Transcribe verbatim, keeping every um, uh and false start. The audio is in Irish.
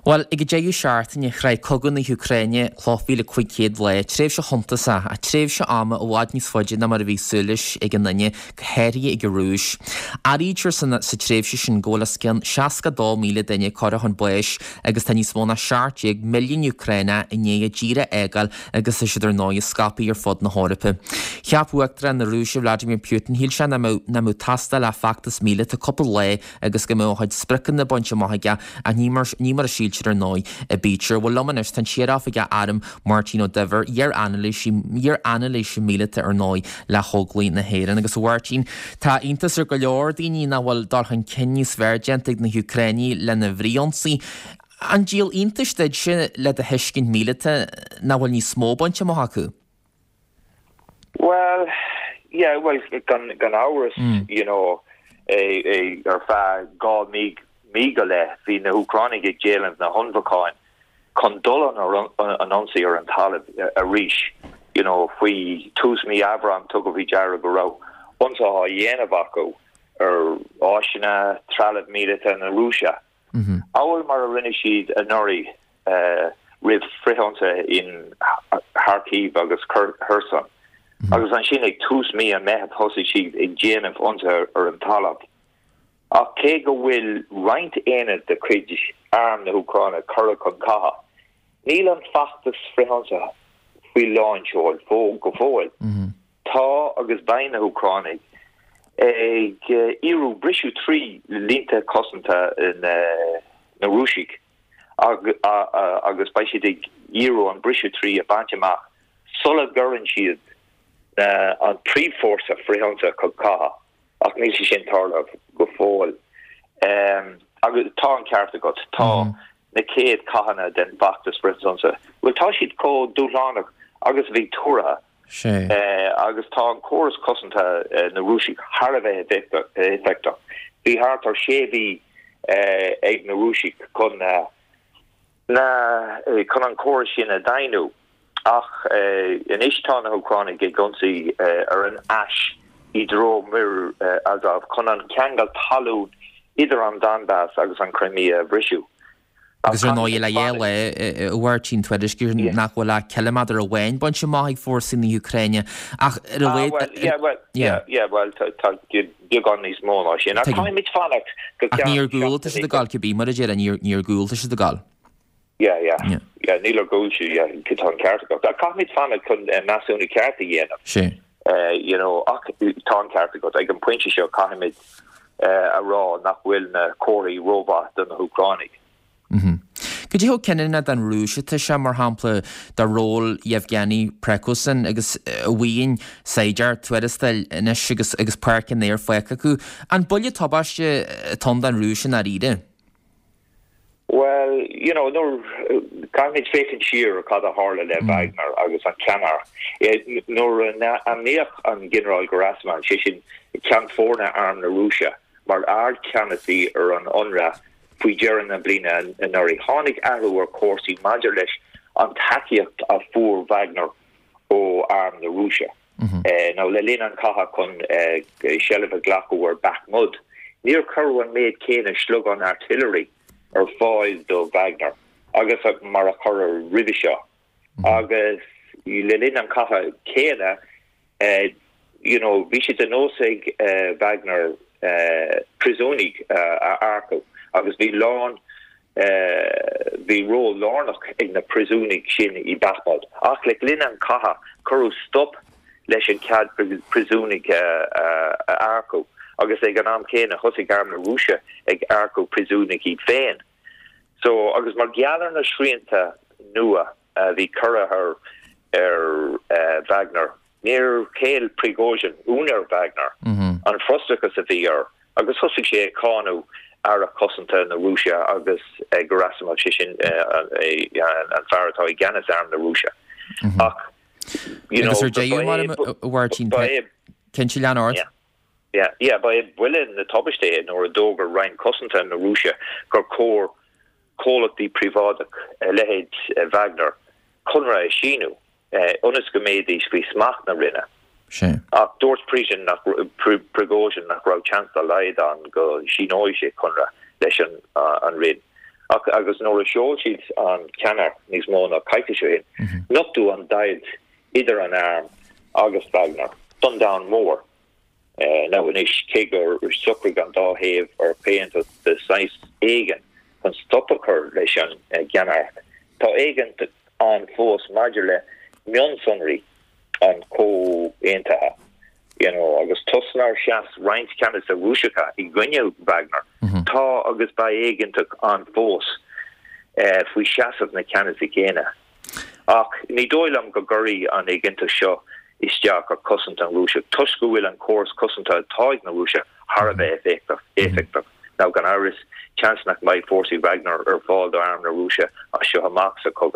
Well, ag déú seaartain i chraid cogan na Ukraine chlófhíle chuig céad le, tréimh se chunta a tréimh se ama ó bhád níos foiide na mar a bhí súlis ag an nanne chéirí ag rúis. Arítear san sa tréimh se sin ggóla cin seasca dó míle daine cora chun buis agus tá níos móna seaart ag milliún Ukraine i néad díra égal agus is idir náid scapaí ar fod na Hórapa. Cheapúachtar na Rúise Vladimir Putin híl se na mú tasta le factas míle tá coppla le agus go móhaid spricin na bonte maithaige a nímar a síl ar nói a bítir bhfuil lomanis tan siaráfaige Adam Martino Dever ar analéis mílete ar nói le thóglaí na héireann agus bhhairtín tá iontas ar go leor daoine na bhfuil darchan cinní svergentig na Ukraine le na bhríonsaí. An díal iontas deid sin le a heiscin mílete na bhfuil ní smóbainte mo hacu? Well, yeah, well, gan, gan hours, mm. you know, a, a, ar fa gá mig Migale hí na Ucranig ag déalan na honvaáin chun dul an anonsaí ar an talamh a ríis. You know, faoi tús mí Abraham tu go bhí deara go rá. Onsa há dhéanamh acu ar áisina trealamh mílite na Rúise. Áil mar a rinne siad a nuirí rih frithonta in Kharkiv agus Kherson. Agus an sin ag tús mí an meithead thosaí siad ag déanamh onsa ar an talamh. Ach cé go bhfuil roinnt éanad de chuid arm na Ucraine cura chun catha. Níl an fachtas frithonsa faoi láinseáil fó go fóil. Tá agus bain na Ucraine ag iarú brisú trí línta cosanta na Rúsig agus ba siad ag iarú an brisú trí a banteach sulla gurrann siad an príomhforsa frithonsa chun catha. Ach níl sé sin tarlamh go fóil. Agus tá an cearta got tá na céad cathanna den bachtas frithonsa. Well tá siad có dúlánach agus bhí túra agus tá an choras cosanta na Rúsig har a bheith effecta. Bhí hart ar séhí ag na Rúsig chun chun an choras sin a dainú. Ach in istá na Ucraine ag gonsaí ar an ash I dro mir uh, as of conan kangal talud either on Donbass agus an Crimea brisú. Agus ar nóí le dhéile bhhairtín tuaidir gur nachhfuil le kilometr a bhain buint sem maithigh fórsa in Ukraine. Ach ar a bhfuil yeah well yeah yeah well tá gan níos móna sin. Ach caiimid fannach go níor gúilta is de gáil cibí mar a dé níor gúilta is de gáil. Yeah yeah yeah níl gúil siú yeah citá an cearta go. Caiimid fannach chun nasúna cearta dhéanamh. Sí. Uh, you know, tá cearta go ag an pointse seo caiimiid a rá nach bhfuil na choirí robot den na Ucraine. Could you cenna den Rúise tá se mar hampla de ról Yevgeny Prigozhin agus bhuiin Seidir tuairistal inis agus agus parcin néir foiice acu an bulle tabbaiste tom den Rúise na ríide? Well, you know, no, caiimiid fécinn siar cad a hála le Wagner agus an ceannar. Nor an neach an General Gerasman sé sin cean fórna arm na Rúise, mar ard ceanatí ar an onra faoi dearan na blina an orí tháinig ahrú ar córsaí maidir leis an takeíocht a fuór Wagner ó arm na Rúise. Ná le linn an catha chun sellh a ghlacu ar Bakhmut. Níor curú an méid céine slug an artillery ar fáil do Wagner agus mar a chur rihi seo agus le linn an catha céine you know bhí si den nósaigh Wagner prisónig a arco agus bhí lán bhí ró lánach ag na prisónig sin I Bakhmut ach le linn an catha curú stop leis an cad prisónig a arco agus ag an am céine thosaigh arm na Rúise ag arco prisúnig iad féin. So agus mar gealar na srianta nua bhí cura ar ar Wagner níor céil Prigozhin únar Wagner an frostachas a bhí ar agus thosaigh sé cáú ar a cosanta na Rúise agus Gerasimov sin an fearrtá I gceannas arm na Rúise. Ach you know Ken si lean ord? Yeah, yeah, by bhfuil na tobaiste nor a dógur rein cosanta na Rúise gur cór cólachtaí privádach lehéid Wagner chunra é sinú onas go méadís faoi smach na rinne. Ach dúirt prísin nach Prigozhin nach rá chans a leid an go sinóise chunra leis an rin. agus nóair a seol siad an ceannar níos mó ná caiite seo hin. Notú an daid idir an arm agus Wagner done down mór. Uh, now when is kegur or sucker gan da have or paint of the size eigen kan stop occur leis an ganar. Tá eigen an fós module mion sunri an co enta. You know, agus tusnar shas reint canis a wushaka I gwynne Wagner. Tá agus by eigen an fós uh, fwy shas of na canis igena. Ach, ni doilam go guri an eigen to show Isteach or cusant an Russia. Tushku will and course cusant a toig na Russia. Harabe effective. Effective. Now gan Iris chance nak my forcing Wagner or fall the arm na Russia. I show a max a